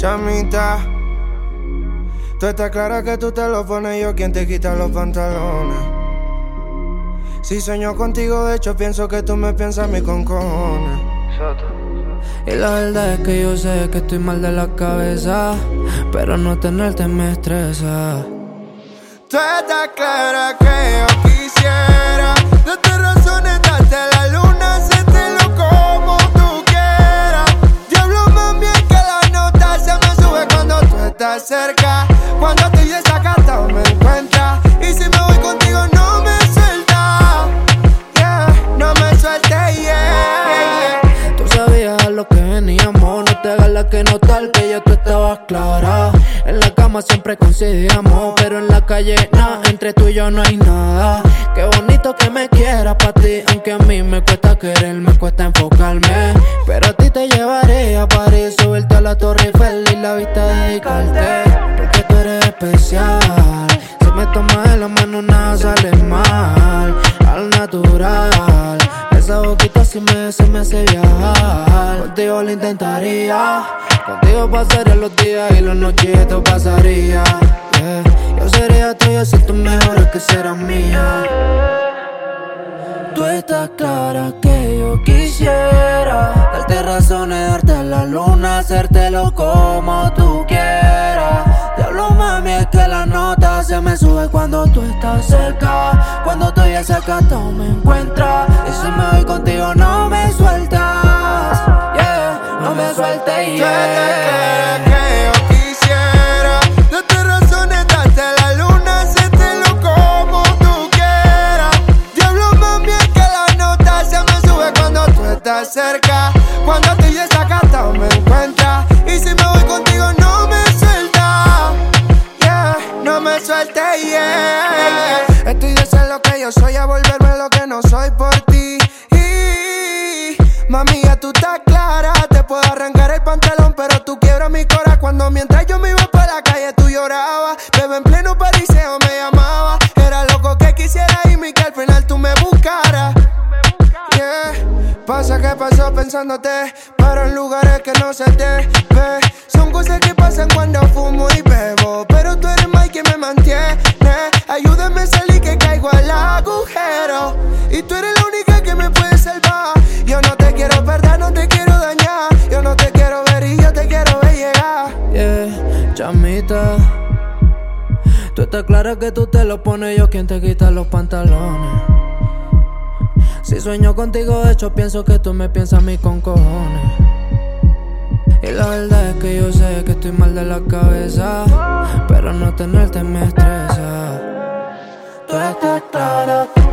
Chamita, tú estás clara que tú te lo pones, yo quien te quita los pantalones. Si sueño contigo, de hecho pienso que tú me piensas a mí con cojones. Y la verdad es que yo sé que estoy mal de la cabeza, pero no tenerte me estresa. Tú estás clara que yo quisiera darte razones, darte la luna, hacértelo como tú quieras. Diablo, mami, es que la nota se me sube cuando tú estás cerca. Cuando estoy desacatado me encuentras, y si me voy contigo no me sueltas. Yeah, no me sueltes, yeah. Tú sabías a lo que veníamos, no te hagas la que no tal, que ya tú estabas clara. En la cama siempre coincidíamos, pero en la calle nada, entre tú y yo no hay nada. Qué bonito que me quieras pa' ti, aunque a mí me cuesta querer, me cuesta enfocarme. Pero a ti te llevaré a París, subirte a la Torre Eiffel y la vista dedicarte, porque tú eres especial. Si me tomas de la mano nada sale mal, al natural. Esa boquita se me hace viajar. Contigo lo intentaría, contigo pasaría los días y las noches esto pasaría. Yeah. Yo sería tuya si tú mejores que serás mía. Tú estás clara que yo quisiera darte razones, darte la luna, hacértelo como tú quieras. Diablo, mami, es que la nota se me sube cuando tú estás cerca. Cuando estoy desacatado me encuentras, y si me voy contigo no me sueltas. Yeah, no me sueltes, yeah. Cerca, cuando estoy desacatado me encuentras, y si me voy contigo no me sueltas. Yeah, no me sueltes, yeah. Estoy de ser lo que yo soy a volverme lo que no soy por ti. Y, mami, ya tú estás clara, te puedo arrancar el pantalón, pero tú quiebras mi corazón. Cuando mientras yo me iba por la calle tú llorabas, bebé en pleno pariseo me llamaba. Era loco que quisiera irme y que al final tú me buscaras. Pasa que paso pensándote, pero en lugares que no se te ve. Son cosas que pasan cuando fumo y bebo, pero tú eres más que me mantiene. Ayúdame a salir que caigo al agujero, y tú eres la única que me puede salvar. Yo no te quiero perder, no te quiero dañar. Yo no te quiero ver y yo te quiero ver llegar. Yeah, chamita, tú estás clara que tú te lo pones, yo quien te quita los pantalones. Si sueño contigo, de hecho pienso que tú me piensas a mí con cojones. Y la verdad es que yo sé que estoy mal de la cabeza, pero no tenerte me estresa. Tú estás clara.